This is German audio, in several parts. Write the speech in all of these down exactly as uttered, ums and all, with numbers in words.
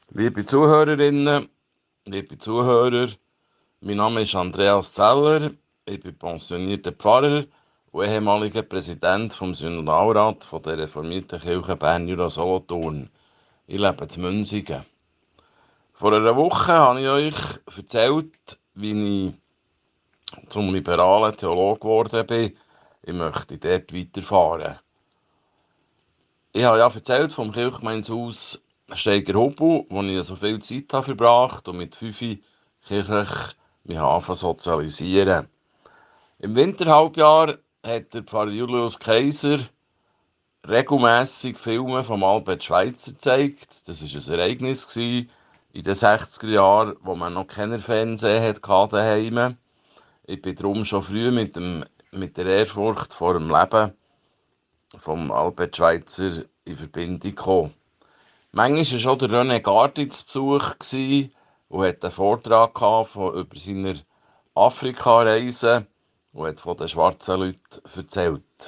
Liebe Zuhörerinnen, liebe Zuhörer, mein Name ist Andreas Zeller, ich bin pensionierter Pfarrer und ehemaliger Präsident vom Synodalrat von der reformierten Kirche Bern-Jura-Solothurn. Ich lebe in Münzigen. Vor einer Woche habe ich euch erzählt, wie ich zum liberalen Theologen geworden bin. Ich möchte dort weiterfahren. Ich habe ja erzählt vom Kirchgemeindehaus Steigerhubel, wo ich so viel Zeit habe verbracht und mit fünf kirchlich mich anfangen zu sozialisieren. Im Winterhalbjahr hat der Pfarrer Julius Kaiser regelmässig Filme von Albert Schweitzer gezeigt. Das war ein Ereignis in den sechziger Jahren, wo man noch keinen Fernseher hatte daheim. Ich bin darum schon früh mit, dem, mit der Ehrfurcht vor dem Leben vom Albert Schweitzer in Verbindung gekommen. Manchmal war auch der René Gardi zu Besuch und hat einen Vortrag von, über seine Afrika-Reise und hat von den schwarzen Leuten erzählt.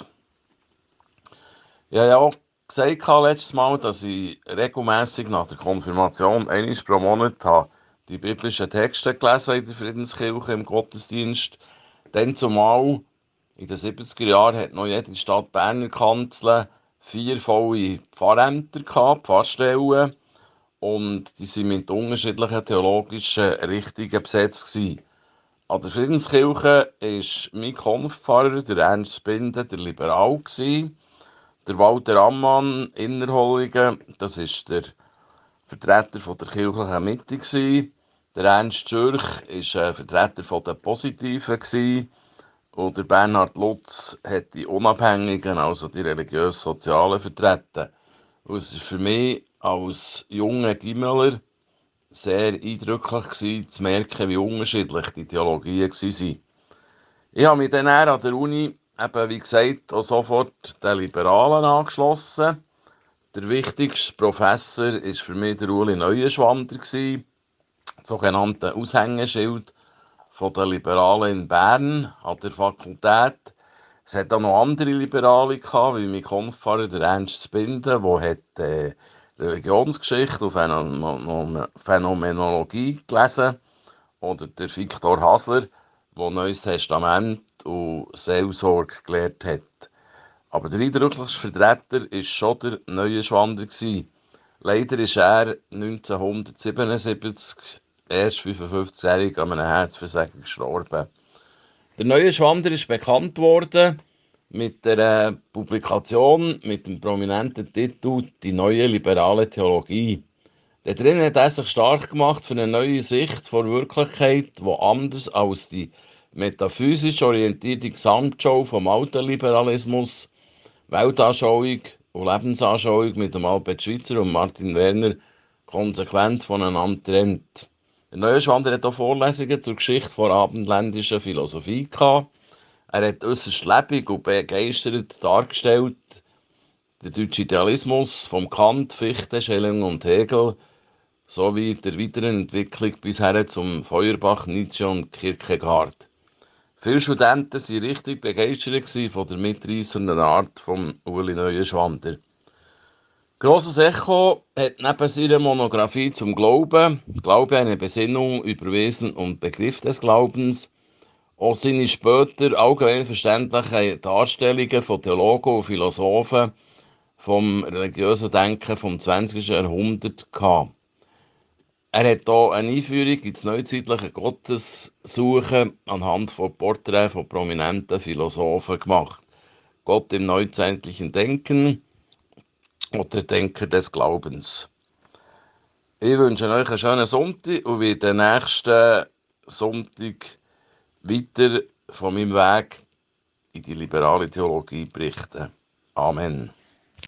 Ich habe ja auch gesagt letztes Mal, dass ich regelmässig nach der Konfirmation einmal pro Monat habe die biblischen Texte gelesen in der Friedenskirche im Gottesdienst. Dann zumal in den siebziger Jahren hat noch jede Stadt Berner Kanzel vier volle Pfarrämter gehabt, Pfarrstellen, und die sind mit unterschiedlichen theologischen Richtungen besetzt gewesen. An der Friedenskirche war mein Konfpfarrer, der Ernst Spinde, der Liberal gewesen. Der Walter Ammann, Innerholligen, das ist der Vertreter von der kirchlichen Mitte gewesen. Der Ernst Schürch war ein Vertreter von der Positiven gewesen. Und der Bernhard Lutz hat die Unabhängigen, also die religiös-sozialen, vertreten. Und es war für mich als junger Gimmeler sehr eindrücklich gewesen, zu merken, wie unterschiedlich die Theologien waren. Ich habe mich dann an der Uni, eben wie gesagt, auch sofort den Liberalen angeschlossen. Der wichtigste Professor war für mich der Uli Neuenschwander, das sogenannte Aushängeschild von den Liberalen in Bern an der Fakultät. Es hat auch noch andere Liberale gehabt, wie mein Konfpfarrer, der Ernst Spinde, der hat äh, Religionsgeschichte und Phänomenologie gelesen. Oder der Viktor Hasler, der Neues Testament und Seelsorge gelehrt hat. Aber der eindrücklichste Vertreter war schon der Neuenschwander. Leider ist er neunzehnhundertsiebenundsiebzig, erst fünfundfünfzigjährig, an einem Herzversagen gestorben. Der Neuenschwander ist bekannt worden mit der Publikation mit dem prominenten Titel «Die neue liberale Theologie». Da drin hat er sich stark gemacht für eine neue Sicht vor Wirklichkeit, die anders als die metaphysisch orientierte Gesamtschau vom alten Liberalismus, Weltanschauung und Lebensanschauung mit dem Albert Schweitzer und Martin Werner konsequent voneinander trennt. Der Neuenschwander hat auch Vorlesungen zur Geschichte der abendländischen Philosophie gehabt. Er hat äußerst lebendig und begeistert dargestellt, der deutsche Idealismus vom Kant, Fichte, Schelling und Hegel sowie der weiteren Entwicklung bisher zum Feuerbach, Nietzsche und Kierkegaard. Viele Studenten waren richtig begeistert von der mitreissenden Art von Uli Neuenschwander. Grosses Echo hat neben seiner Monographie zum Glauben, Glaube eine Besinnung über Wesen und Begriff des Glaubens, auch seine später allgemein verständlichen Darstellungen von Theologen und Philosophen vom religiösen Denken vom zwanzigsten Jahrhundert gehabt. Er hat hier eine Einführung ins neuzeitliche Gottessuchen anhand von Porträts von prominenten Philosophen gemacht. Gott im neuzeitlichen Denken oder Denker des Glaubens. Ich wünsche euch einen schönen Sonntag und werde nächsten Sonntag weiter von meinem Weg in die liberale Theologie berichten. Amen.